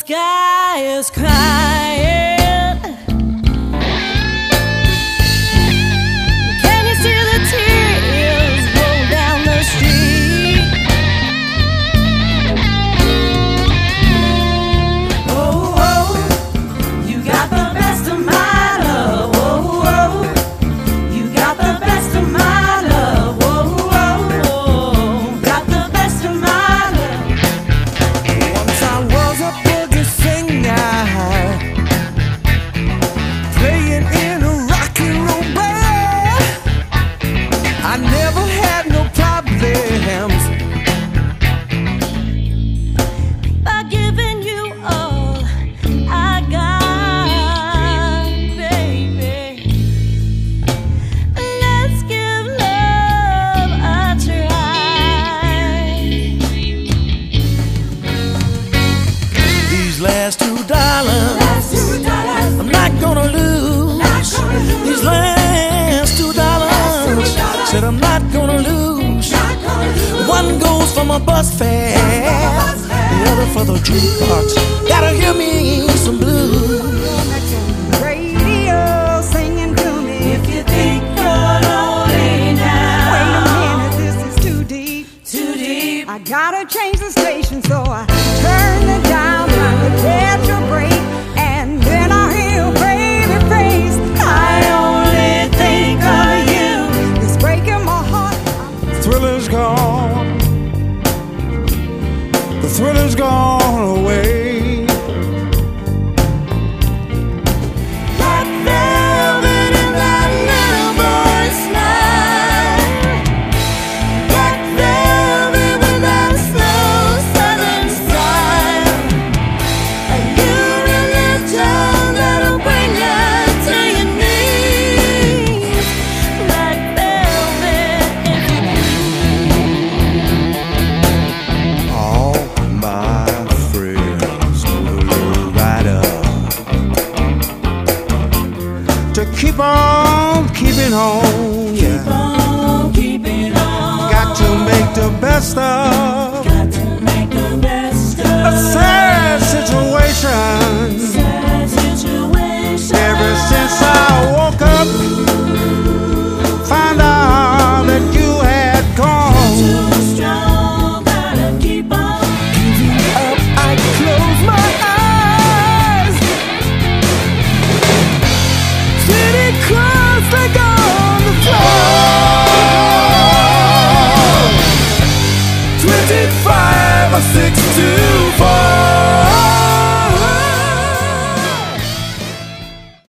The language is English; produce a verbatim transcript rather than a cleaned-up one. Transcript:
sky is crying. Can you see the tears roll down the street? Oh, oh, you got the best of my love. Oh, oh, you got the best of my love. Oh, oh, oh, got the best of my love. Once I was a boogie singer, playing in a rock and roll band. I never had no problems By giving you all I got, baby. Let's give love a try. these last two dollars. I'm not gonna lose. These last two dollars, said I'm not gonna lose. One goes for my bus fare, the other for the jukebox. Gotta hear me some blues. Radio singing to me. If you think you're lonely now, Wait a minute, this is too deep. too deep. I gotta change the station, so I turn it down, trying to catch a break, and then I hear a baby face. I only think of you. It's breaking my heart. Thriller's gone. The thriller's gone away. Like velvet in that little boy's smile. Like velvet with that slow southern style. A new religion that'll bring you to your knees. Like velvet if you All my friends will ride up to keep on keeping on. Yeah, don't keep it on. got to make the best of Got to make the best of a sad situation. sad situation. Ever since I